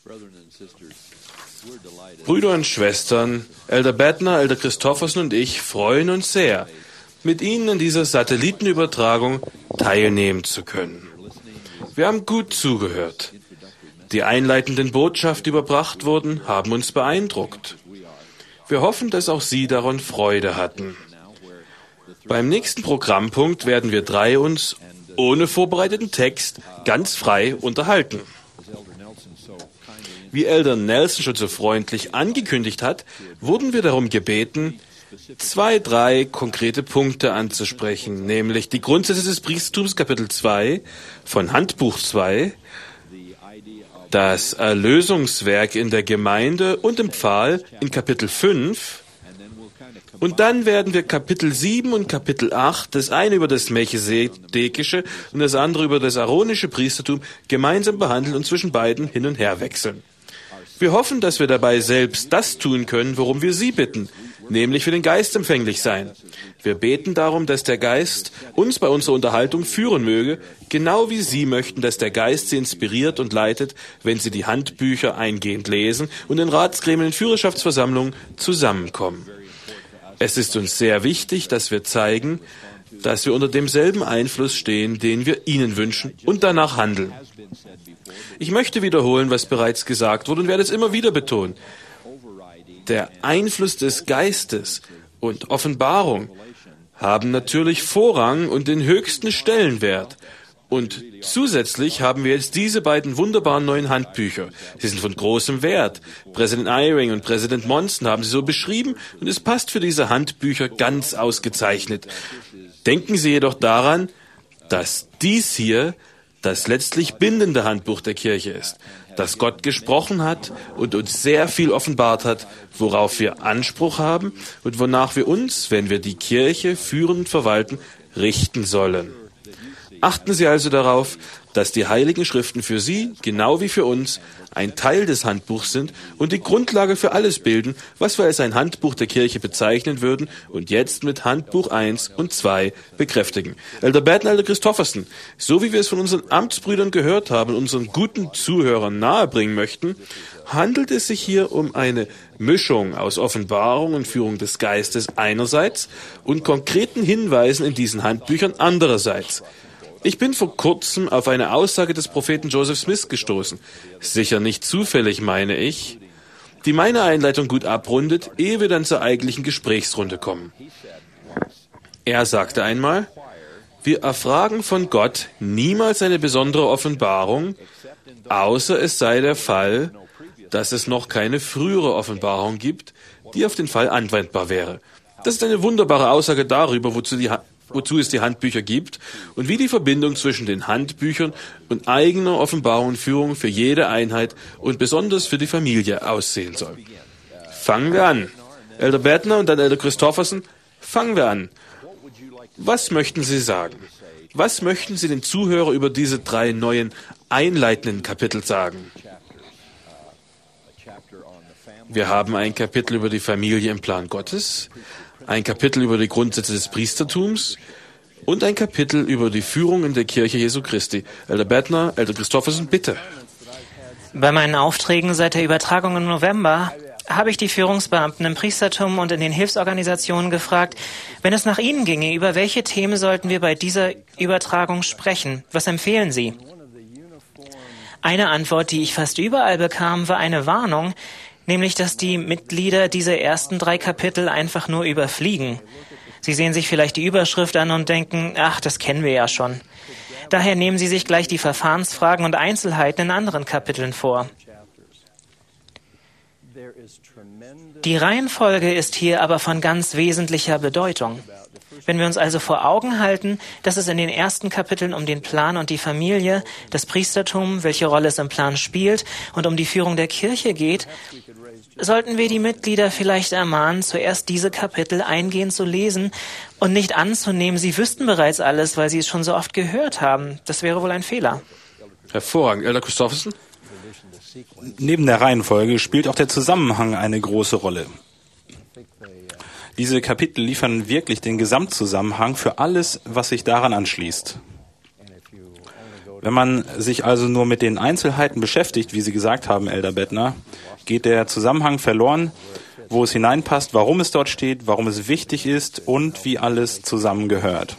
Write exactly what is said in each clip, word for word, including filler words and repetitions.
Brüder und Schwestern, Elder Bettner, Elder Christofferson und ich freuen uns sehr, mit Ihnen an dieser Satellitenübertragung teilnehmen zu können. Wir haben gut zugehört. Die einleitenden Botschaften, die überbracht wurden, haben uns beeindruckt. Wir hoffen, dass auch Sie daran Freude hatten. Beim nächsten Programmpunkt werden wir drei uns ohne vorbereiteten Text ganz frei unterhalten. Wie Elder Nelson schon so freundlich angekündigt hat, wurden wir darum gebeten, zwei, drei konkrete Punkte anzusprechen, nämlich die Grundsätze des Priestertums, Kapitel zwei von Handbuch zwei, das Erlösungswerk in der Gemeinde und im Pfahl in Kapitel fünf, und dann werden wir Kapitel sieben und Kapitel acht, das eine über das melchisedekische und das andere über das aaronische Priestertum, gemeinsam behandeln und zwischen beiden hin und her wechseln. Wir hoffen, dass wir dabei selbst das tun können, worum wir Sie bitten, nämlich für den Geist empfänglich sein. Wir beten darum, dass der Geist uns bei unserer Unterhaltung führen möge, genau wie Sie möchten, dass der Geist Sie inspiriert und leitet, wenn Sie die Handbücher eingehend lesen und in Ratsgremien und Führerschaftsversammlungen zusammenkommen. Es ist uns sehr wichtig, dass wir zeigen, dass wir unter demselben Einfluss stehen, den wir Ihnen wünschen und danach handeln. Ich möchte wiederholen, was bereits gesagt wurde und werde es immer wieder betonen. Der Einfluss des Geistes und Offenbarung haben natürlich Vorrang und den höchsten Stellenwert. Und zusätzlich haben wir jetzt diese beiden wunderbaren neuen Handbücher. Sie sind von großem Wert. Präsident Eyring und Präsident Monson haben sie so beschrieben und es passt für diese Handbücher ganz ausgezeichnet. Denken Sie jedoch daran, dass dies hier das letztlich bindende Handbuch der Kirche ist, dass Gott gesprochen hat und uns sehr viel offenbart hat, worauf wir Anspruch haben und wonach wir uns, wenn wir die Kirche führen und verwalten, richten sollen. Achten Sie also darauf, dass die Heiligen Schriften für Sie, genau wie für uns, ein Teil des Handbuchs sind und die Grundlage für alles bilden, was wir als ein Handbuch der Kirche bezeichnen würden und jetzt mit Handbuch eins und zwei bekräftigen. Elder Bettner, Elder Christofferson, so wie wir es von unseren Amtsbrüdern gehört haben und unseren guten Zuhörern nahebringen möchten, handelt es sich hier um eine Mischung aus Offenbarung und Führung des Geistes einerseits und konkreten Hinweisen in diesen Handbüchern andererseits. Ich bin vor kurzem auf eine Aussage des Propheten Joseph Smith gestoßen. Sicher nicht zufällig, meine ich, die meine Einleitung gut abrundet, ehe wir dann zur eigentlichen Gesprächsrunde kommen. Er sagte einmal, wir erfragen von Gott niemals eine besondere Offenbarung, außer es sei der Fall, dass es noch keine frühere Offenbarung gibt, die auf den Fall anwendbar wäre. Das ist eine wunderbare Aussage darüber, wozu die wozu es die Handbücher gibt und wie die Verbindung zwischen den Handbüchern und eigener Offenbarung und Führung für jede Einheit und besonders für die Familie aussehen soll. Fangen wir an. Elder Bettner und dann Elder Christofferson, fangen wir an. Was möchten Sie sagen? Was möchten Sie den Zuhörern über diese drei neuen einleitenden Kapitel sagen? Wir haben ein Kapitel über die Familie im Plan Gottes, ein Kapitel über die Grundsätze des Priestertums und ein Kapitel über die Führung in der Kirche Jesu Christi. Elder Bettner, Elder Christofferson, bitte. Bei meinen Aufträgen seit der Übertragung im November habe ich die Führungsbeamten im Priestertum und in den Hilfsorganisationen gefragt, wenn es nach Ihnen ginge, über welche Themen sollten wir bei dieser Übertragung sprechen? Was empfehlen Sie? Eine Antwort, die ich fast überall bekam, war eine Warnung, nämlich, dass die Mitglieder diese ersten drei Kapitel einfach nur überfliegen. Sie sehen sich vielleicht die Überschrift an und denken, ach, das kennen wir ja schon. Daher nehmen Sie sich gleich die Verfahrensfragen und Einzelheiten in anderen Kapiteln vor. Die Reihenfolge ist hier aber von ganz wesentlicher Bedeutung. Wenn wir uns also vor Augen halten, dass es in den ersten Kapiteln um den Plan und die Familie, das Priestertum, welche Rolle es im Plan spielt und um die Führung der Kirche geht, sollten wir die Mitglieder vielleicht ermahnen, zuerst diese Kapitel eingehend zu lesen und nicht anzunehmen, sie wüssten bereits alles, weil sie es schon so oft gehört haben. Das wäre wohl ein Fehler. Hervorragend. Elder Christofferson? Neben der Reihenfolge spielt auch der Zusammenhang eine große Rolle. Diese Kapitel liefern wirklich den Gesamtzusammenhang für alles, was sich daran anschließt. Wenn man sich also nur mit den Einzelheiten beschäftigt, wie Sie gesagt haben, Elder Bettner, geht der Zusammenhang verloren, wo es hineinpasst, warum es dort steht, warum es wichtig ist und wie alles zusammengehört.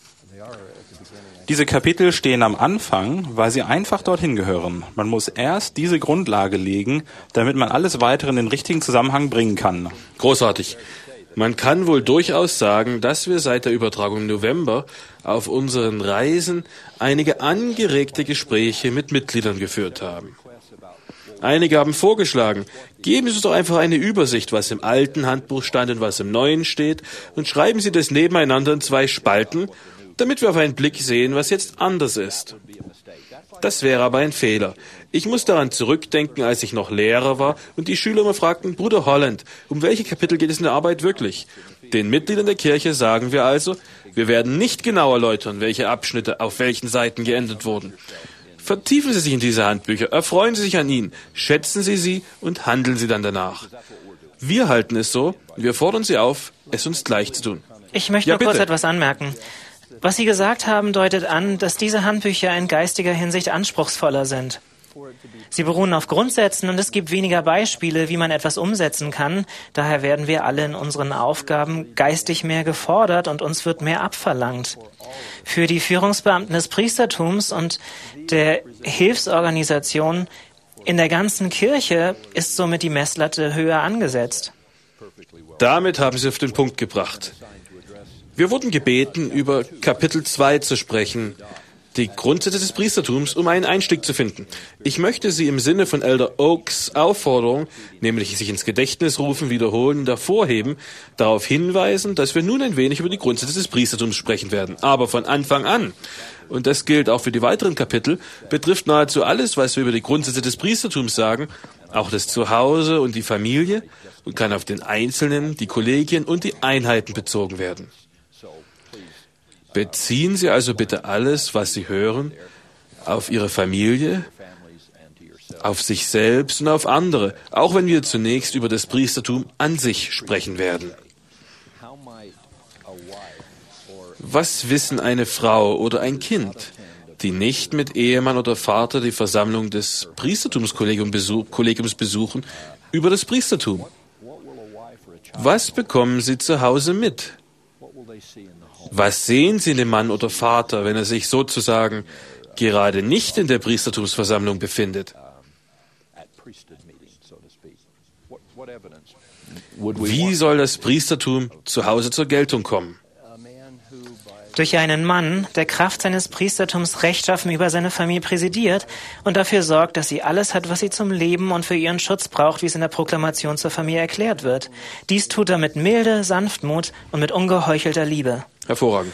Diese Kapitel stehen am Anfang, weil sie einfach dorthin gehören. Man muss erst diese Grundlage legen, damit man alles Weitere in den richtigen Zusammenhang bringen kann. Großartig. Man kann wohl durchaus sagen, dass wir seit der Übertragung im November auf unseren Reisen einige angeregte Gespräche mit Mitgliedern geführt haben. Einige haben vorgeschlagen, geben Sie uns doch einfach eine Übersicht, was im alten Handbuch stand und was im neuen steht, und schreiben Sie das nebeneinander in zwei Spalten, damit wir auf einen Blick sehen, was jetzt anders ist. Das wäre aber ein Fehler. Ich muss daran zurückdenken, als ich noch Lehrer war und die Schüler immer fragten, Bruder Holland, um welche Kapitel geht es in der Arbeit wirklich? Den Mitgliedern der Kirche sagen wir also, wir werden nicht genau erläutern, welche Abschnitte auf welchen Seiten geändert wurden. Vertiefen Sie sich in diese Handbücher, erfreuen Sie sich an ihnen, schätzen Sie sie und handeln Sie dann danach. Wir halten es so, wir fordern Sie auf, es uns gleich zu tun. Ich möchte Ja, nur kurz bitte. etwas anmerken. Was Sie gesagt haben, deutet an, dass diese Handbücher in geistiger Hinsicht anspruchsvoller sind. Sie beruhen auf Grundsätzen und es gibt weniger Beispiele, wie man etwas umsetzen kann. Daher werden wir alle in unseren Aufgaben geistig mehr gefordert und uns wird mehr abverlangt. Für die Führungsbeamten des Priestertums und der Hilfsorganisation in der ganzen Kirche ist somit die Messlatte höher angesetzt. Damit haben Sie auf den Punkt gebracht. Wir wurden gebeten, über Kapitel zwei zu sprechen, die Grundsätze des Priestertums, um einen Einstieg zu finden. Ich möchte Sie im Sinne von Elder Oaks Aufforderung, nämlich sich ins Gedächtnis rufen, wiederholen und hervorheben, darauf hinweisen, dass wir nun ein wenig über die Grundsätze des Priestertums sprechen werden. Aber von Anfang an, und das gilt auch für die weiteren Kapitel, betrifft nahezu alles, was wir über die Grundsätze des Priestertums sagen, auch das Zuhause und die Familie, und kann auf den Einzelnen, die Kollegien und die Einheiten bezogen werden. Beziehen Sie also bitte alles, was Sie hören, auf Ihre Familie, auf sich selbst und auf andere, auch wenn wir zunächst über das Priestertum an sich sprechen werden. Was wissen eine Frau oder ein Kind, die nicht mit Ehemann oder Vater die Versammlung des Priestertumskollegiums besuchen, über das Priestertum? Was bekommen sie zu Hause mit? Was sehen Sie in dem Mann oder Vater, wenn er sich sozusagen gerade nicht in der Priestertumsversammlung befindet? Wie soll das Priestertum zu Hause zur Geltung kommen? Durch einen Mann, der Kraft seines Priestertums rechtschaffen über seine Familie präsidiert und dafür sorgt, dass sie alles hat, was sie zum Leben und für ihren Schutz braucht, wie es in der Proklamation zur Familie erklärt wird. Dies tut er mit Milde, Sanftmut und mit ungeheuchelter Liebe. Hervorragend.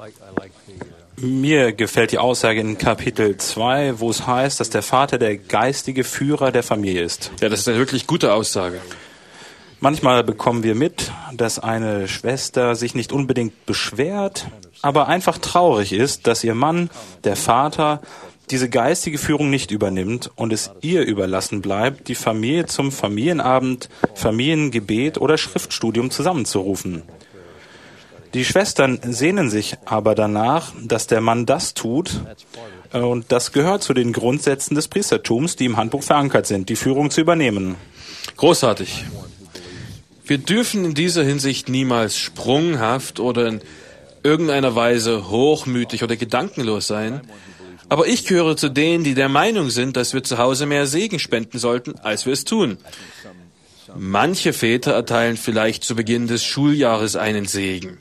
Mir gefällt die Aussage in Kapitel zwei, wo es heißt, dass der Vater der geistige Führer der Familie ist. Ja, das ist eine wirklich gute Aussage. Manchmal bekommen wir mit, dass eine Schwester sich nicht unbedingt beschwert, aber einfach traurig ist, dass ihr Mann, der Vater, diese geistige Führung nicht übernimmt und es ihr überlassen bleibt, die Familie zum Familienabend, Familiengebet oder Schriftstudium zusammenzurufen. Die Schwestern sehnen sich aber danach, dass der Mann das tut, und das gehört zu den Grundsätzen des Priestertums, die im Handbuch verankert sind, die Führung zu übernehmen. Großartig. Wir dürfen in dieser Hinsicht niemals sprunghaft oder in irgendeiner Weise hochmütig oder gedankenlos sein. Aber ich gehöre zu denen, die der Meinung sind, dass wir zu Hause mehr Segen spenden sollten, als wir es tun. Manche Väter erteilen vielleicht zu Beginn des Schuljahres einen Segen.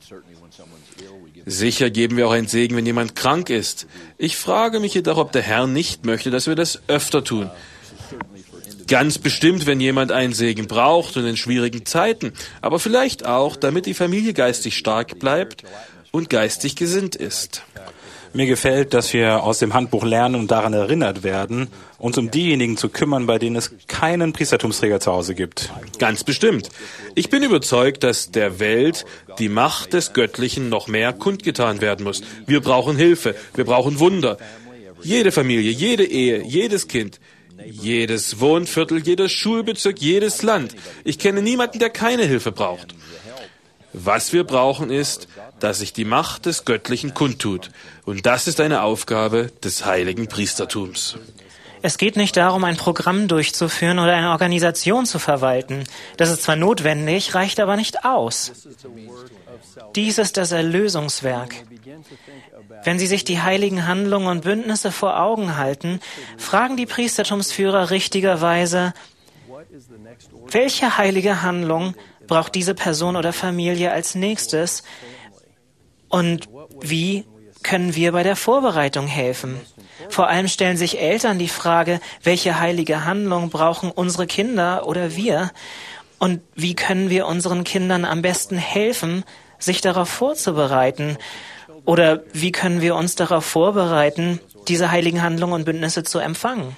Sicher geben wir auch einen Segen, wenn jemand krank ist. Ich frage mich jedoch, ob der Herr nicht möchte, dass wir das öfter tun. Ganz bestimmt, wenn jemand einen Segen braucht und in schwierigen Zeiten, aber vielleicht auch, damit die Familie geistig stark bleibt und geistig gesinnt ist. Mir gefällt, dass wir aus dem Handbuch lernen und daran erinnert werden, uns um diejenigen zu kümmern, bei denen es keinen Priestertumsträger zu Hause gibt. Ganz bestimmt. Ich bin überzeugt, dass der Welt die Macht des Göttlichen noch mehr kundgetan werden muss. Wir brauchen Hilfe, wir brauchen Wunder. Jede Familie, jede Ehe, jedes Kind, jedes Wohnviertel, jeder Schulbezirk, jedes Land. Ich kenne niemanden, der keine Hilfe braucht. Was wir brauchen ist, dass sich die Macht des Göttlichen kundtut. Und das ist eine Aufgabe des heiligen Priestertums. Es geht nicht darum, ein Programm durchzuführen oder eine Organisation zu verwalten. Das ist zwar notwendig, reicht aber nicht aus. Dies ist das Erlösungswerk. Wenn Sie sich die heiligen Handlungen und Bündnisse vor Augen halten, fragen die Priestertumsführer richtigerweise, welche heilige Handlung braucht diese Person oder Familie als nächstes und wie können wir bei der Vorbereitung helfen? Vor allem stellen sich Eltern die Frage, welche heilige Handlung brauchen unsere Kinder oder wir? Und wie können wir unseren Kindern am besten helfen, sich darauf vorzubereiten? Oder wie können wir uns darauf vorbereiten, diese heiligen Handlungen und Bündnisse zu empfangen?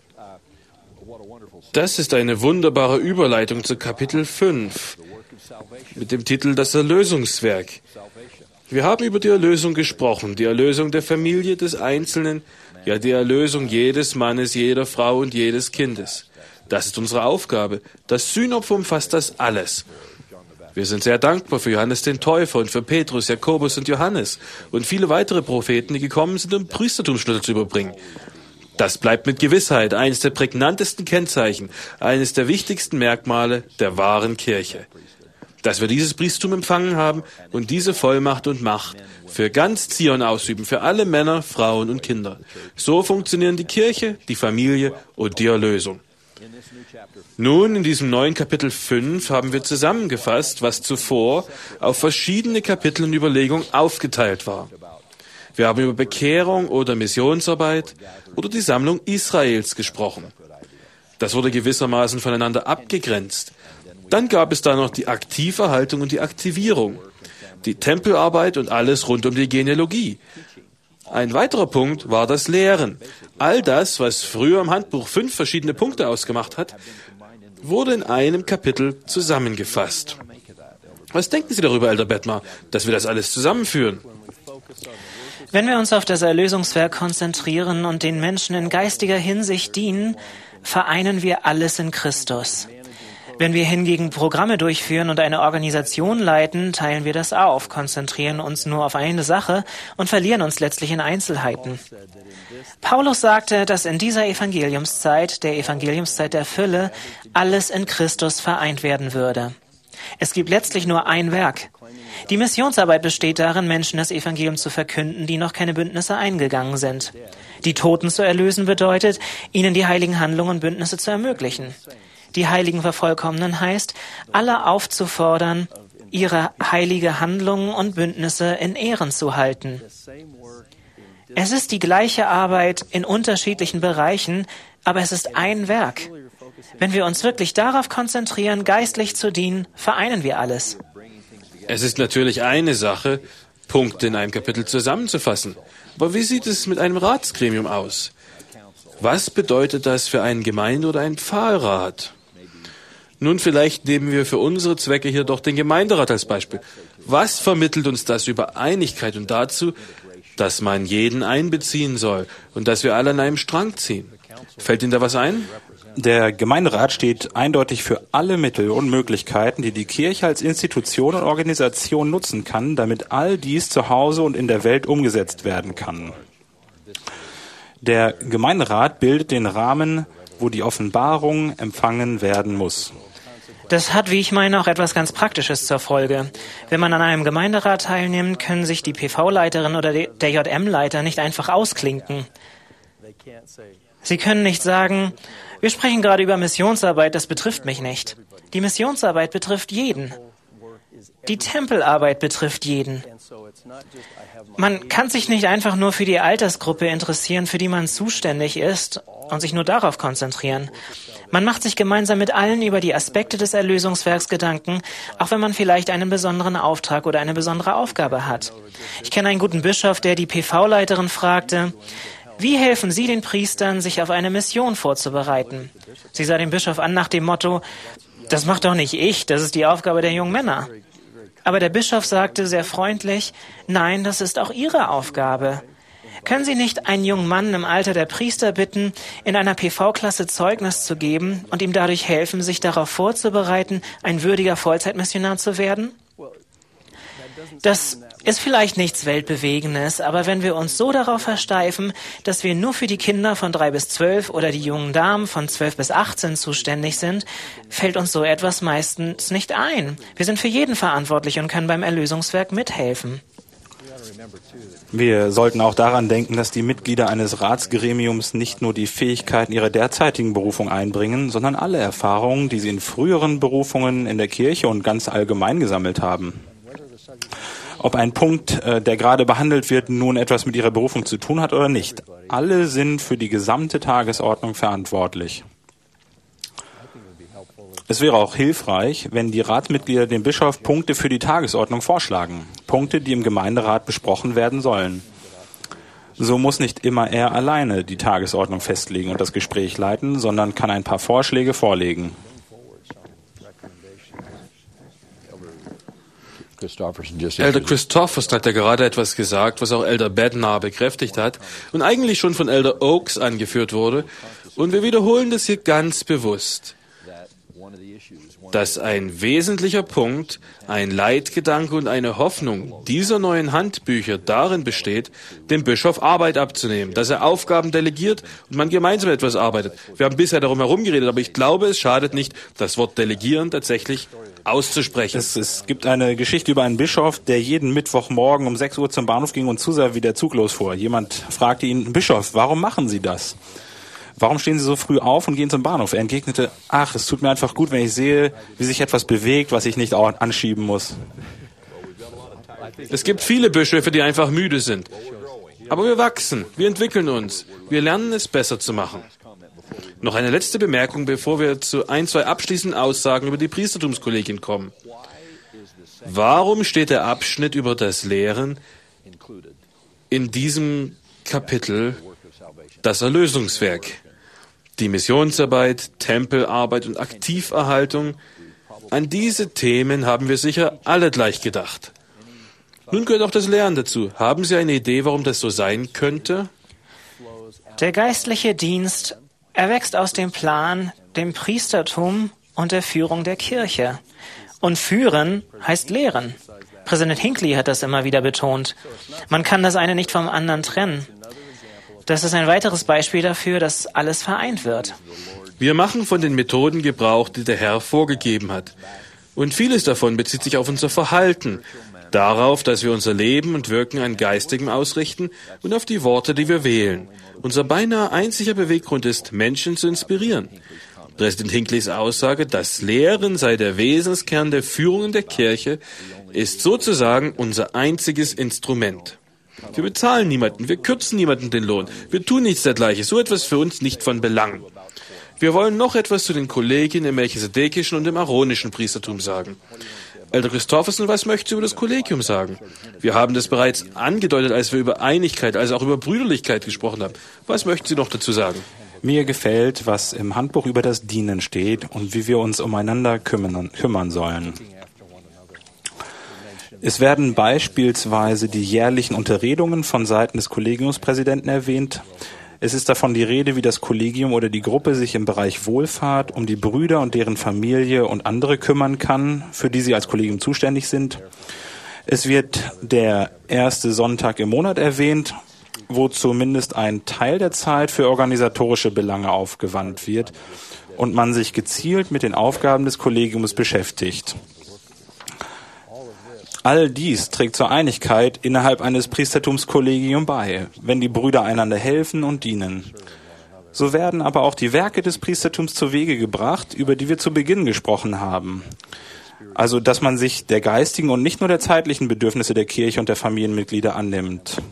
Das ist eine wunderbare Überleitung zu Kapitel fünf mit dem Titel Das Erlösungswerk. Wir haben über die Erlösung gesprochen, die Erlösung der Familie, des Einzelnen, ja die Erlösung jedes Mannes, jeder Frau und jedes Kindes. Das ist unsere Aufgabe. Das Sühnopfer umfasst das alles. Wir sind sehr dankbar für Johannes den Täufer und für Petrus, Jakobus und Johannes und viele weitere Propheten, die gekommen sind, um Priestertumsschlüssel zu überbringen. Das bleibt mit Gewissheit eines der prägnantesten Kennzeichen, eines der wichtigsten Merkmale der wahren Kirche. Dass wir dieses Priestertum empfangen haben und diese Vollmacht und Macht für ganz Zion ausüben, für alle Männer, Frauen und Kinder. So funktionieren die Kirche, die Familie und die Erlösung. Nun, in diesem neuen Kapitel fünf haben wir zusammengefasst, was zuvor auf verschiedene Kapitel und Überlegungen aufgeteilt war. Wir haben über Bekehrung oder Missionsarbeit oder die Sammlung Israels gesprochen. Das wurde gewissermaßen voneinander abgegrenzt. Dann gab es da noch die Aktiverhaltung und die Aktivierung, die Tempelarbeit und alles rund um die Genealogie. Ein weiterer Punkt war das Lehren. All das, was früher im Handbuch fünf verschiedene Punkte ausgemacht hat, wurde in einem Kapitel zusammengefasst. Was denken Sie darüber, Elder Bettmar, dass wir das alles zusammenführen? Wenn wir uns auf das Erlösungswerk konzentrieren und den Menschen in geistiger Hinsicht dienen, vereinen wir alles in Christus. Wenn wir hingegen Programme durchführen und eine Organisation leiten, teilen wir das auf, konzentrieren uns nur auf eine Sache und verlieren uns letztlich in Einzelheiten. Paulus sagte, dass in dieser Evangeliumszeit, der Evangeliumszeit der Fülle, alles in Christus vereint werden würde. Es gibt letztlich nur ein Werk. Die Missionsarbeit besteht darin, Menschen das Evangelium zu verkünden, die noch keine Bündnisse eingegangen sind. Die Toten zu erlösen bedeutet, ihnen die heiligen Handlungen und Bündnisse zu ermöglichen. Die Heiligen vervollkommnen heißt, alle aufzufordern, ihre heilige Handlungen und Bündnisse in Ehren zu halten. Es ist die gleiche Arbeit in unterschiedlichen Bereichen, aber es ist ein Werk. Wenn wir uns wirklich darauf konzentrieren, geistlich zu dienen, vereinen wir alles. Es ist natürlich eine Sache, Punkte in einem Kapitel zusammenzufassen. Aber wie sieht es mit einem Ratsgremium aus? Was bedeutet das für einen Gemeinde- oder einen Pfarrrat? Nun, vielleicht nehmen wir für unsere Zwecke hier doch den Gemeinderat als Beispiel. Was vermittelt uns das über Einigkeit und dazu, dass man jeden einbeziehen soll und dass wir alle an einem Strang ziehen? Fällt Ihnen da was ein? Der Gemeinderat steht eindeutig für alle Mittel und Möglichkeiten, die die Kirche als Institution und Organisation nutzen kann, damit all dies zu Hause und in der Welt umgesetzt werden kann. Der Gemeinderat bildet den Rahmen, wo die Offenbarung empfangen werden muss. Das hat, wie ich meine, auch etwas ganz Praktisches zur Folge. Wenn man an einem Gemeinderat teilnimmt, können sich die P V-Leiterin oder der J M-Leiter nicht einfach ausklinken. Sie können nicht sagen, wir sprechen gerade über Missionsarbeit, das betrifft mich nicht. Die Missionsarbeit betrifft jeden. Die Tempelarbeit betrifft jeden. Man kann sich nicht einfach nur für die Altersgruppe interessieren, für die man zuständig ist und sich nur darauf konzentrieren. Man macht sich gemeinsam mit allen über die Aspekte des Erlösungswerks Gedanken, auch wenn man vielleicht einen besonderen Auftrag oder eine besondere Aufgabe hat. Ich kenne einen guten Bischof, der die P V-Leiterin fragte, wie helfen Sie den Priestern, sich auf eine Mission vorzubereiten? Sie sah den Bischof an nach dem Motto, das macht doch nicht ich, das ist die Aufgabe der jungen Männer. Aber der Bischof sagte sehr freundlich, nein, das ist auch Ihre Aufgabe. Können Sie nicht einen jungen Mann im Alter der Priester bitten, in einer P V-Klasse Zeugnis zu geben und ihm dadurch helfen, sich darauf vorzubereiten, ein würdiger Vollzeitmissionar zu werden? Das ist vielleicht nichts Weltbewegendes, aber wenn wir uns so darauf versteifen, dass wir nur für die Kinder von drei bis zwölf oder die jungen Damen von zwölf bis achtzehn zuständig sind, fällt uns so etwas meistens nicht ein. Wir sind für jeden verantwortlich und können beim Erlösungswerk mithelfen. Wir sollten auch daran denken, dass die Mitglieder eines Ratsgremiums nicht nur die Fähigkeiten ihrer derzeitigen Berufung einbringen, sondern alle Erfahrungen, die sie in früheren Berufungen in der Kirche und ganz allgemein gesammelt haben. Ob ein Punkt, der gerade behandelt wird, nun etwas mit ihrer Berufung zu tun hat oder nicht, alle sind für die gesamte Tagesordnung verantwortlich. Es wäre auch hilfreich, wenn die Ratsmitglieder dem Bischof Punkte für die Tagesordnung vorschlagen. Punkte, die im Gemeinderat besprochen werden sollen. So muss nicht immer er alleine die Tagesordnung festlegen und das Gespräch leiten, sondern kann ein paar Vorschläge vorlegen. Elder Christofferson hat ja gerade etwas gesagt, was auch Elder Bednar bekräftigt hat und eigentlich schon von Elder Oaks angeführt wurde. Und wir wiederholen das hier ganz bewusst, dass ein wesentlicher Punkt, ein Leitgedanke und eine Hoffnung dieser neuen Handbücher darin besteht, dem Bischof Arbeit abzunehmen, dass er Aufgaben delegiert und man gemeinsam etwas arbeitet. Wir haben bisher darum herum geredet, aber ich glaube, es schadet nicht, das Wort delegieren tatsächlich auszusprechen. Es, es gibt eine Geschichte über einen Bischof, der jeden Mittwochmorgen um sechs Uhr zum Bahnhof ging und zusah, wie der Zug losfuhr. Jemand fragte ihn: Bischof, warum machen Sie das? Warum stehen Sie so früh auf und gehen zum Bahnhof? Er entgegnete: Ach, es tut mir einfach gut, wenn ich sehe, wie sich etwas bewegt, was ich nicht auch anschieben muss. Es gibt viele Bischöfe, die einfach müde sind. Aber wir wachsen, wir entwickeln uns, wir lernen es besser zu machen. Noch eine letzte Bemerkung, bevor wir zu ein, zwei abschließenden Aussagen über die Priestertumskollegien kommen. Warum steht der Abschnitt über das Lehren in diesem Kapitel das Erlösungswerk? Die Missionsarbeit, Tempelarbeit und Aktiverhaltung, an diese Themen haben wir sicher alle gleich gedacht. Nun gehört auch das Lehren dazu. Haben Sie eine Idee, warum das so sein könnte? Der geistliche Dienst erwächst aus dem Plan, dem Priestertum und der Führung der Kirche. Und führen heißt lehren. Präsident Hinckley hat das immer wieder betont. Man kann das eine nicht vom anderen trennen. Das ist ein weiteres Beispiel dafür, dass alles vereint wird. Wir machen von den Methoden Gebrauch, die der Herr vorgegeben hat. Und vieles davon bezieht sich auf unser Verhalten, darauf, dass wir unser Leben und Wirken an Geistigem ausrichten und auf die Worte, die wir wählen. Unser beinahe einziger Beweggrund ist, Menschen zu inspirieren. Präsident Hinckley's Aussage, das Lehren sei der Wesenskern der Führung in der Kirche, ist sozusagen unser einziges Instrument. Wir bezahlen niemanden, wir kürzen niemanden den Lohn, wir tun nichts dergleichen, so etwas für uns nicht von Belang. Wir wollen noch etwas zu den Kollegien im melchisedekischen und im aaronischen Priestertum sagen. Elder Christofferson, was möchtest du über das Kollegium sagen? Wir haben das bereits angedeutet, als wir über Einigkeit, also auch über Brüderlichkeit gesprochen haben. Was möchten Sie noch dazu sagen? Mir gefällt, was im Handbuch über das Dienen steht und wie wir uns umeinander kümmern, kümmern sollen. Es werden beispielsweise die jährlichen Unterredungen von Seiten des Kollegiumspräsidenten erwähnt. Es ist davon die Rede, wie das Kollegium oder die Gruppe sich im Bereich Wohlfahrt um die Brüder und deren Familie und andere kümmern kann, für die sie als Kollegium zuständig sind. Es wird der erste Sonntag im Monat erwähnt, wo zumindest ein Teil der Zeit für organisatorische Belange aufgewandt wird und man sich gezielt mit den Aufgaben des Kollegiums beschäftigt. All dies trägt zur Einigkeit innerhalb eines Priestertumskollegiums bei, wenn die Brüder einander helfen und dienen. So werden aber auch die Werke des Priestertums zu Wege gebracht, über die wir zu Beginn gesprochen haben. Also, dass man sich der geistigen und nicht nur der zeitlichen Bedürfnisse der Kirche und der Familienmitglieder annimmt.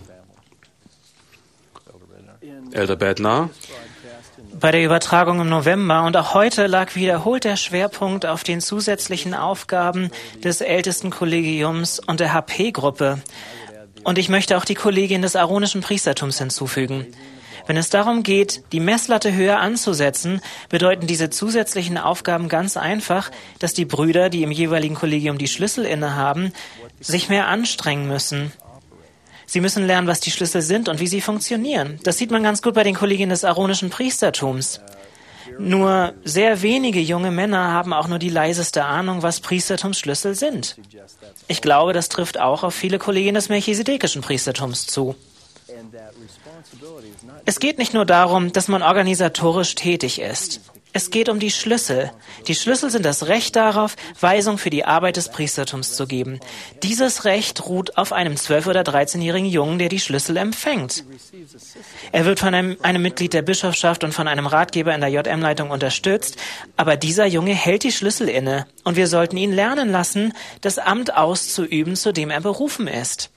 Elder Bednar? Bei der Übertragung im November und auch heute lag wiederholt der Schwerpunkt auf den zusätzlichen Aufgaben des Ältestenkollegiums und der H P-Gruppe. Und ich möchte auch die Kollegien des aaronischen Priestertums hinzufügen. Wenn es darum geht, die Messlatte höher anzusetzen, bedeuten diese zusätzlichen Aufgaben ganz einfach, dass die Brüder, die im jeweiligen Kollegium die Schlüssel innehaben, sich mehr anstrengen müssen. Sie müssen lernen, was die Schlüssel sind und wie sie funktionieren. Das sieht man ganz gut bei den Kollegien des aaronischen Priestertums. Nur sehr wenige junge Männer haben auch nur die leiseste Ahnung, was Priestertumsschlüssel sind. Ich glaube, das trifft auch auf viele Kollegen des melchisedekischen Priestertums zu. Es geht nicht nur darum, dass man organisatorisch tätig ist. Es geht um die Schlüssel. Die Schlüssel sind das Recht darauf, Weisung für die Arbeit des Priestertums zu geben. Dieses Recht ruht auf einem zwölf- oder dreizehnjährigen Jungen, der die Schlüssel empfängt. Er wird von einem, einem Mitglied der Bischofschaft und von einem Ratgeber in der J M-Leitung unterstützt, aber dieser Junge hält die Schlüssel inne und wir sollten ihn lernen lassen, das Amt auszuüben, zu dem er berufen ist.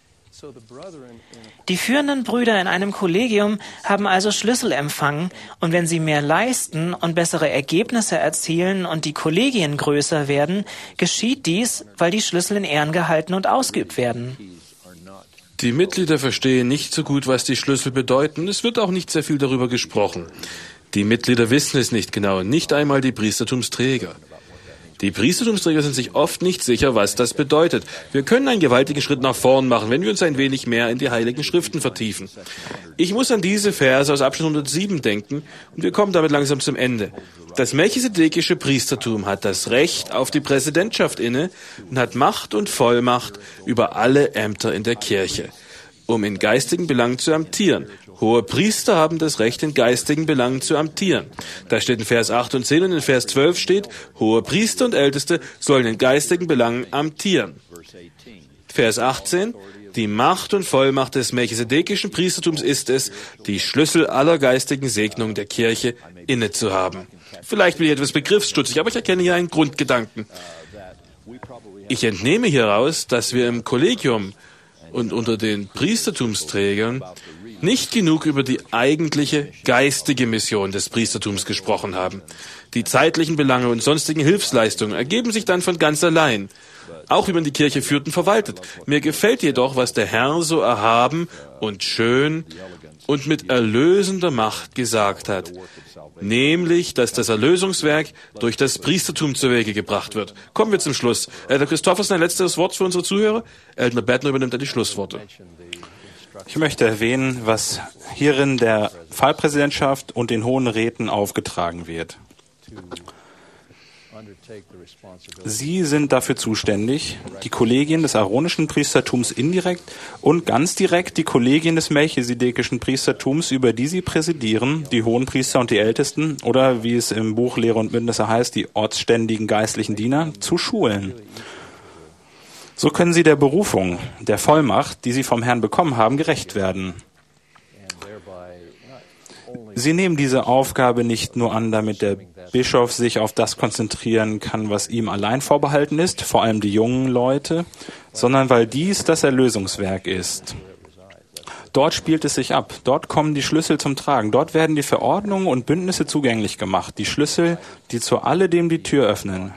Die führenden Brüder in einem Kollegium haben also Schlüssel empfangen, und wenn sie mehr leisten und bessere Ergebnisse erzielen und die Kollegien größer werden, geschieht dies, weil die Schlüssel in Ehren gehalten und ausgeübt werden. Die Mitglieder verstehen nicht so gut, was die Schlüssel bedeuten. Es wird auch nicht sehr viel darüber gesprochen. Die Mitglieder wissen es nicht genau, nicht einmal die Priestertumsträger. Die Priestertumsträger sind sich oft nicht sicher, was das bedeutet. Wir können einen gewaltigen Schritt nach vorn machen, wenn wir uns ein wenig mehr in die Heiligen Schriften vertiefen. Ich muss an diese Verse aus Abschnitt hundertsieben denken und wir kommen damit langsam zum Ende. Das melchisedekische Priestertum hat das Recht auf die Präsidentschaft inne und hat Macht und Vollmacht über alle Ämter in der Kirche, um in geistigen Belangen zu amtieren. Hohe Priester haben das Recht, in geistigen Belangen zu amtieren. Da steht in Vers acht und zehn und in Vers zwölf steht, hohe Priester und Älteste sollen in geistigen Belangen amtieren. Vers achtzehn, die Macht und Vollmacht des melchisedekischen Priestertums ist es, die Schlüssel aller geistigen Segnungen der Kirche innezuhaben. Vielleicht bin ich etwas begriffsstutzig, aber ich erkenne hier einen Grundgedanken. Ich entnehme hieraus, dass wir im Kollegium und unter den Priestertumsträgern nicht genug über die eigentliche geistige Mission des Priestertums gesprochen haben. Die zeitlichen Belange und sonstigen Hilfsleistungen ergeben sich dann von ganz allein, auch wie man die Kirche führt und verwaltet. Mir gefällt jedoch, was der Herr so erhaben und schön und mit erlösender Macht gesagt hat, nämlich, dass das Erlösungswerk durch das Priestertum zur Wege gebracht wird. Kommen wir zum Schluss. Elder Christoffersen, ein letztes Wort für unsere Zuhörer. Elder Bettner übernimmt dann die Schlussworte. Ich möchte erwähnen, was hierin der Pfarrpräsidentschaft und den Hohen Räten aufgetragen wird. Sie sind dafür zuständig, die Kollegien des aaronischen Priestertums indirekt und ganz direkt die Kollegien des melchisedekischen Priestertums, über die sie präsidieren, die Hohenpriester und die Ältesten oder, wie es im Buch Lehre und Bündnisse heißt, die ortsständigen geistlichen Diener, zu schulen. So können sie der Berufung, der Vollmacht, die sie vom Herrn bekommen haben, gerecht werden. Sie nehmen diese Aufgabe nicht nur an, damit der Bischof sich auf das konzentrieren kann, was ihm allein vorbehalten ist, vor allem die jungen Leute, sondern weil dies das Erlösungswerk ist. Dort spielt es sich ab. Dort kommen die Schlüssel zum Tragen. Dort werden die Verordnungen und Bündnisse zugänglich gemacht. Die Schlüssel, die zu alledem die Tür öffnen.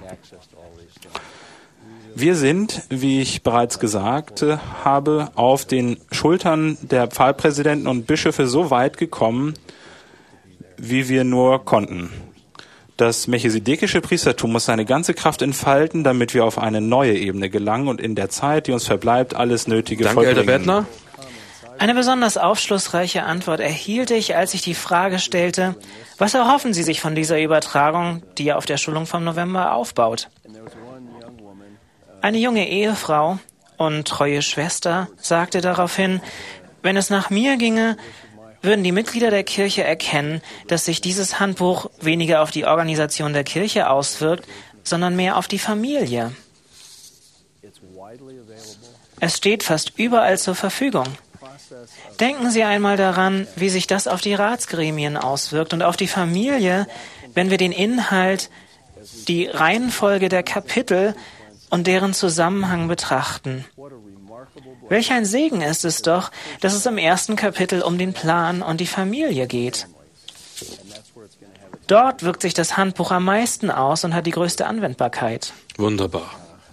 Wir sind, wie ich bereits gesagt habe, auf den Schultern der Pfarrpräsidenten und Bischöfe so weit gekommen, wie wir nur konnten. Das melchisedekische Priestertum muss seine ganze Kraft entfalten, damit wir auf eine neue Ebene gelangen und in der Zeit, die uns verbleibt, alles Nötige Danke, vollbringen. Elder Bettner. Eine besonders aufschlussreiche Antwort erhielt ich, als ich die Frage stellte, was erhoffen Sie sich von dieser Übertragung, die ja auf der Schulung vom November aufbaut? Eine junge Ehefrau und treue Schwester sagte daraufhin, wenn es nach mir ginge, würden die Mitglieder der Kirche erkennen, dass sich dieses Handbuch weniger auf die Organisation der Kirche auswirkt, sondern mehr auf die Familie. Es steht fast überall zur Verfügung. Denken Sie einmal daran, wie sich das auf die Ratsgremien auswirkt und auf die Familie, wenn wir den Inhalt, die Reihenfolge der Kapitel und deren Zusammenhang betrachten. Welch ein Segen ist es doch, dass es im ersten Kapitel um den Plan und die Familie geht. Dort wirkt sich das Handbuch am meisten aus und hat die größte Anwendbarkeit. Wunderbar.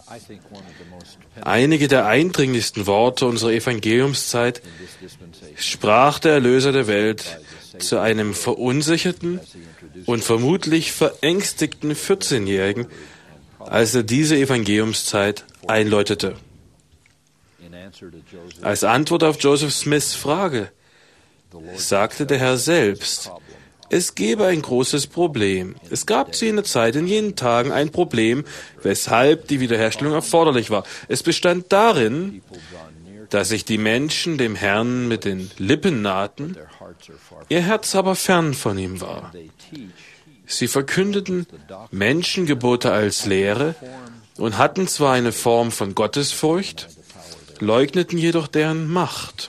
Einige der eindringlichsten Worte unserer Evangeliumszeit sprach der Erlöser der Welt zu einem verunsicherten und vermutlich verängstigten vierzehnjährigen, als er diese Evangeliumszeit einläutete. Als Antwort auf Joseph Smiths Frage sagte der Herr selbst Es gäbe ein großes Problem. Es gab zu jener Zeit in jenen Tagen ein Problem, weshalb die Wiederherstellung erforderlich war. Es bestand darin, dass sich die Menschen dem Herrn mit den Lippen nahten, ihr Herz aber fern von ihm war. Sie verkündeten Menschengebote als Lehre und hatten zwar eine Form von Gottesfurcht, leugneten jedoch deren Macht.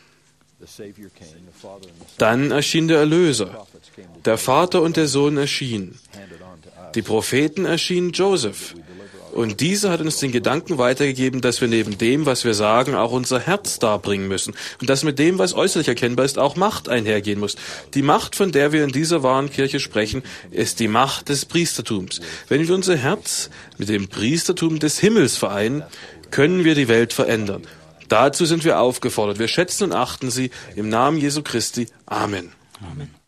Dann erschien der Erlöser. Der Vater und der Sohn erschienen. Die Propheten erschienen Joseph. Und dieser hat uns den Gedanken weitergegeben, dass wir neben dem, was wir sagen, auch unser Herz darbringen müssen. Und dass mit dem, was äußerlich erkennbar ist, auch Macht einhergehen muss. Die Macht, von der wir in dieser wahren Kirche sprechen, ist die Macht des Priestertums. Wenn wir unser Herz mit dem Priestertum des Himmels vereinen, können wir die Welt verändern. Dazu sind wir aufgefordert. Wir schätzen und achten sie im Namen Jesu Christi. Amen. Amen.